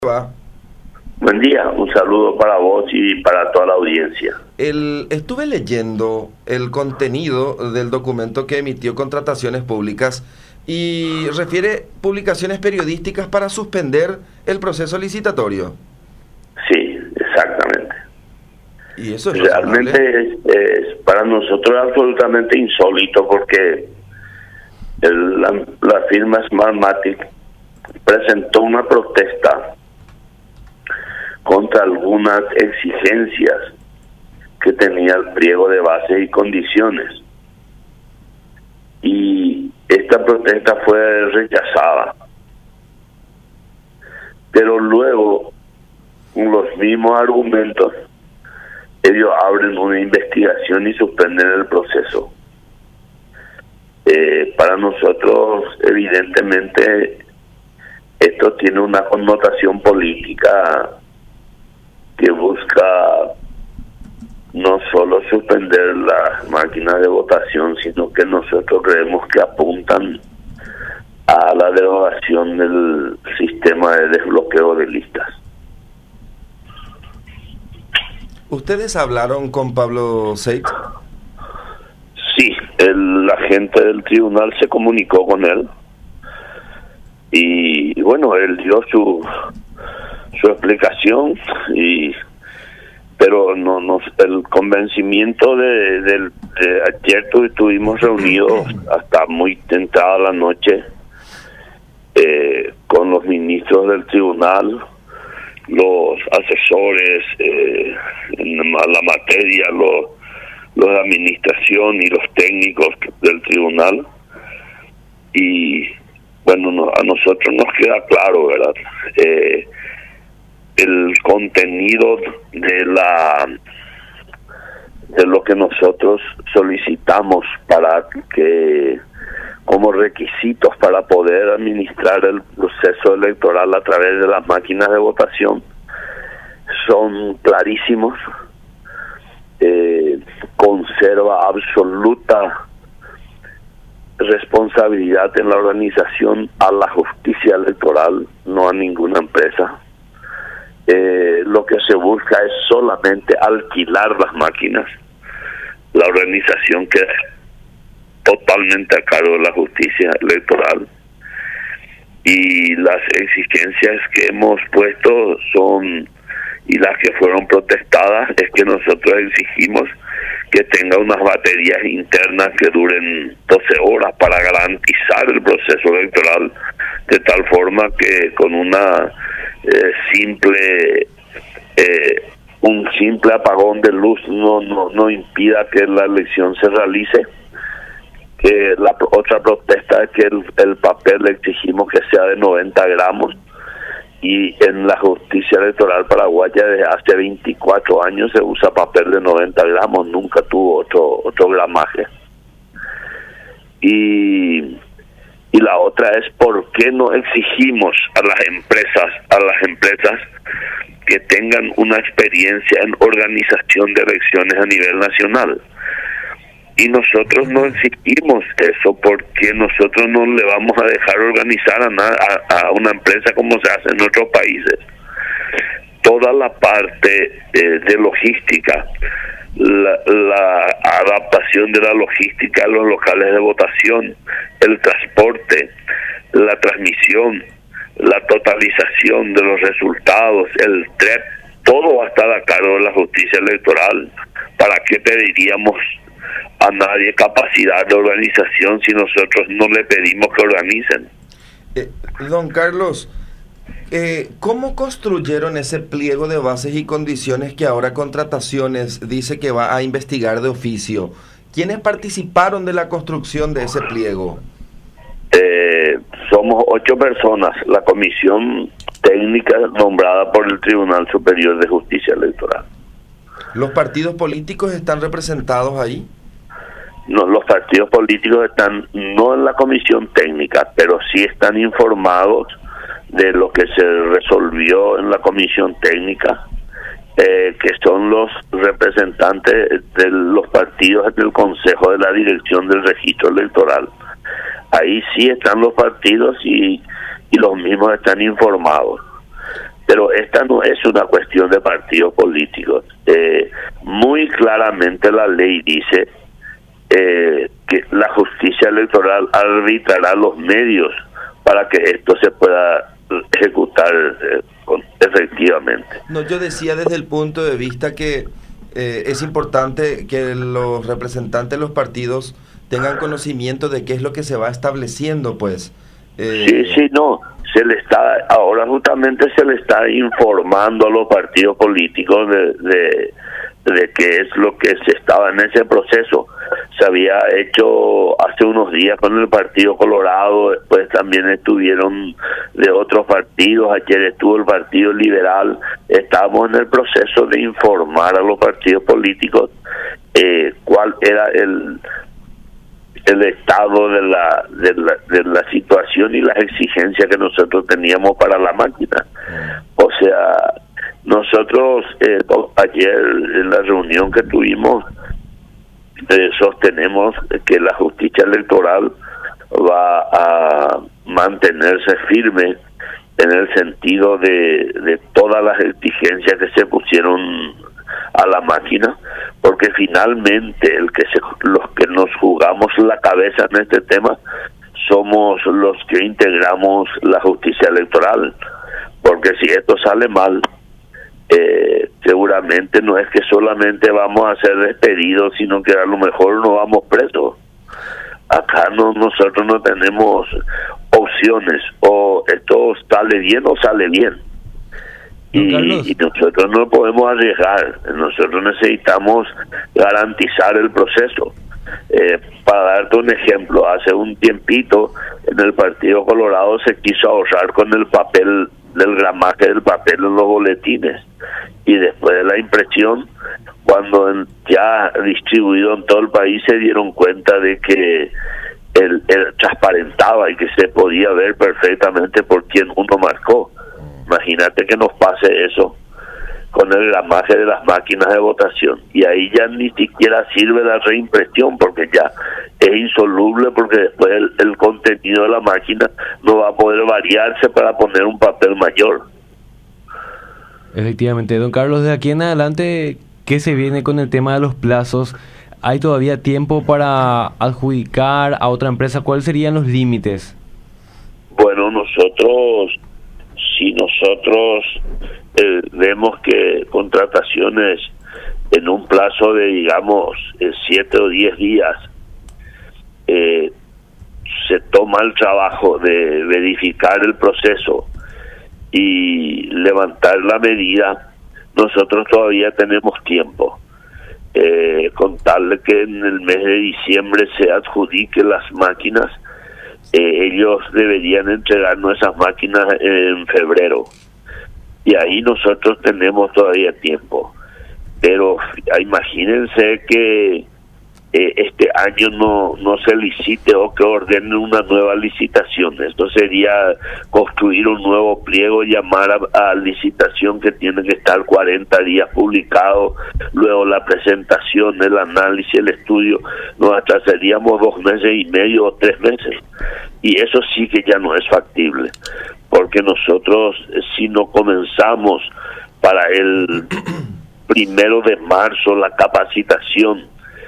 Va. Buen día, un saludo para vos y para toda la audiencia. Estuve leyendo el contenido del documento que emitió Contrataciones Públicas y refiere publicaciones periodísticas para suspender el proceso licitatorio. Sí, exactamente. Y eso es realmente es para nosotros absolutamente insólito porque la firma Smartmatic presentó una protesta contra algunas exigencias que tenía el pliego de bases y condiciones. Y esta protesta fue rechazada. Pero luego, con los mismos argumentos, ellos abren una investigación y suspenden el proceso. Para nosotros, evidentemente, esto tiene una connotación política que busca no solo suspender las máquinas de votación, sino que nosotros creemos que apuntan a la derogación del sistema de desbloqueo de listas. ¿Ustedes hablaron con Pablo Seit? Sí, el agente del tribunal se comunicó con él y bueno, él dio su explicación, pero el convencimiento de ayer estuvimos reunidos hasta muy tentada la noche con los ministros del tribunal, los asesores en la materia, los de administración y los técnicos del tribunal, y bueno, a nosotros nos queda claro, ¿verdad? El contenido de lo que nosotros solicitamos para que como requisitos para poder administrar el proceso electoral a través de las máquinas de votación son clarísimos. Conserva absoluta responsabilidad en la organización a la justicia electoral, no a ninguna empresa. Lo que se busca es solamente alquilar las máquinas. La organización queda totalmente a cargo de la justicia electoral. Y las exigencias que hemos puesto son, y las que fueron protestadas, es que nosotros exigimos que tenga unas baterías internas que duren 12 horas para garantizar el proceso electoral, de tal forma que con una un simple apagón de luz no impida que la elección se realice. La otra protesta es que el papel le exigimos que sea de 90 gramos, y en la justicia electoral paraguaya desde hace 24 años se usa papel de 90 gramos, nunca tuvo otro gramaje. Y la otra es por qué no exigimos a las empresas que tengan una experiencia en organización de elecciones a nivel nacional. Y nosotros no exigimos eso porque nosotros no le vamos a dejar organizar a una empresa como se hace en otros países. Toda la parte de logística, la adaptación de la logística a los locales de votación, el transporte, la transmisión, la totalización de los resultados, el TREP, todo va a estar a cargo de la justicia electoral. ¿Para qué pediríamos a nadie capacidad de organización si nosotros no le pedimos que organicen? Don Carlos, ¿cómo construyeron ese pliego de bases y condiciones que ahora Contrataciones dice que va a investigar de oficio? ¿Quiénes participaron de la construcción de ese pliego? Somos 8 personas, la comisión técnica nombrada por el Tribunal Superior de Justicia Electoral. ¿Los partidos políticos están representados ahí? No, los partidos políticos están no en la comisión técnica, pero sí están informados de lo que se resolvió en la comisión técnica, que son los representantes de los partidos del Consejo de la Dirección del Registro Electoral. Ahí sí están los partidos y los mismos están informados. Pero esta no es una cuestión de partidos políticos. Muy claramente la ley dice que la justicia electoral arbitrará los medios para que esto se pueda ejecutar efectivamente. No, yo decía desde el punto de vista que es importante que los representantes de los partidos tengan conocimiento de qué es lo que se va estableciendo, pues. Sí, no, ahora justamente se le está informando a los partidos políticos de qué es lo que se estaba en ese proceso. Se había hecho hace unos días con el Partido Colorado, después también estuvieron de otros partidos, ayer estuvo el Partido Liberal. Estamos en el proceso de informar a los partidos políticos cuál era el estado de la situación y las exigencias que nosotros teníamos para la máquina. O sea, nosotros ayer en la reunión que tuvimos sostenemos que la justicia electoral va a mantenerse firme en el sentido de todas las exigencias que se pusieron a la máquina, porque finalmente los que nos jugamos la cabeza en este tema somos los que integramos la justicia electoral, porque si esto sale mal, seguramente no es que solamente vamos a ser despedidos, sino que a lo mejor no vamos presos. Acá nosotros no tenemos opciones, o esto sale bien o sale bien. Y nosotros no podemos arriesgar, nosotros necesitamos garantizar el proceso. Para darte un ejemplo, hace un tiempito en el Partido Colorado se quiso ahorrar con el papel, del gramaje del papel en los boletines, y después de la impresión, cuando ya distribuido en todo el país, se dieron cuenta de que él transparentaba y que se podía ver perfectamente por quién uno marcó. Imagínate que nos pase eso con el gramaje de las máquinas de votación, y ahí ya ni siquiera sirve la reimpresión, porque ya es insoluble, porque después el contenido de la máquina no va a poder variarse para poner un papel mayor. Efectivamente, don Carlos, de aquí en adelante, ¿qué se viene con el tema de los plazos? ¿Hay todavía tiempo para adjudicar a otra empresa? ¿Cuáles serían los límites? Bueno, si nosotros vemos que contrataciones en un plazo de, digamos, 7 o 10 días, se toma el trabajo de verificar el proceso y levantar la medida, nosotros todavía tenemos tiempo. Contarle que en el mes de diciembre se adjudique las máquinas, ellos deberían entregarnos esas máquinas en febrero, y ahí nosotros tenemos todavía tiempo. Pero imagínense que este año no se licite o que ordenen una nueva licitación. Esto sería construir un nuevo pliego, llamar a licitación, que tiene que estar 40 días publicado, luego la presentación, el análisis, el estudio. Nos atrasaríamos 2 meses y medio o 3 meses, y eso sí que ya no es factible, porque nosotros, si no comenzamos para el 1 de marzo la capacitación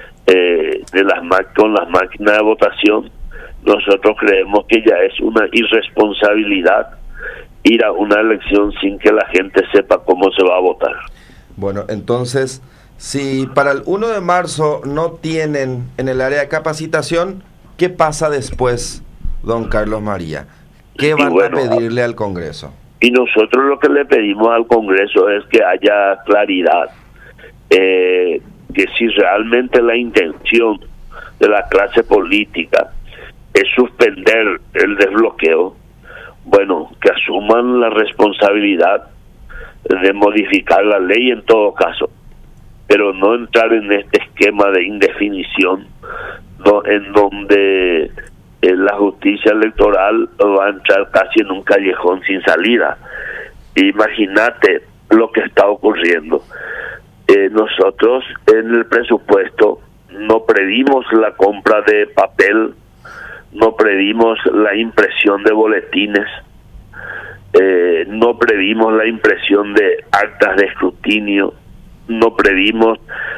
con las máquinas de votación, nosotros creemos que ya es una irresponsabilidad ir a una elección sin que la gente sepa cómo se va a votar. Bueno, entonces, si para el 1 de marzo no tienen en el área de capacitación, ¿qué pasa después, don Carlos María? ¿Qué van a pedirle al Congreso? Y nosotros lo que le pedimos al Congreso es que haya claridad, que si realmente la intención de la clase política es suspender el desbloqueo, bueno, que asuman la responsabilidad de modificar la ley en todo caso, pero no entrar en este esquema de indefinición, en donde la justicia electoral va a entrar casi en un callejón sin salida. Imagínate lo que está ocurriendo. Nosotros en el presupuesto no previmos la compra de papel, no previmos la impresión de boletines, no previmos la impresión de actas de escrutinio, no previmos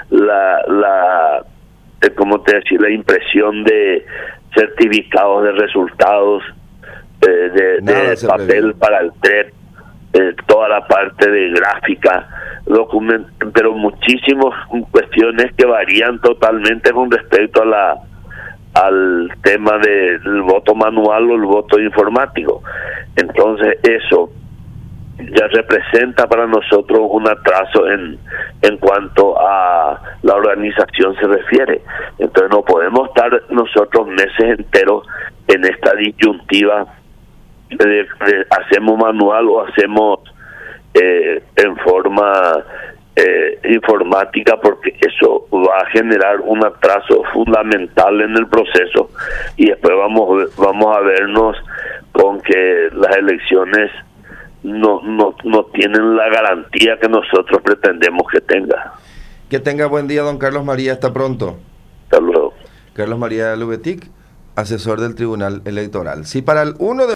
la impresión de certificados de resultados, de papel para el TREP, toda la parte de gráfica, pero muchísimas cuestiones que varían totalmente con respecto al tema del voto manual o el voto informático. Entonces eso ya representa para nosotros un atraso en cuanto a la organización se refiere. Entonces no podemos estar nosotros meses enteros en esta disyuntiva de hacemos manual o hacemos en forma informática, porque eso va a generar un atraso fundamental en el proceso y después vamos a vernos con que las elecciones no tienen la garantía que nosotros pretendemos que tenga. Que tenga buen día, don Carlos María. Hasta pronto. Hasta luego. Carlos María Lubetic, asesor del Tribunal Electoral. Si para el 1 de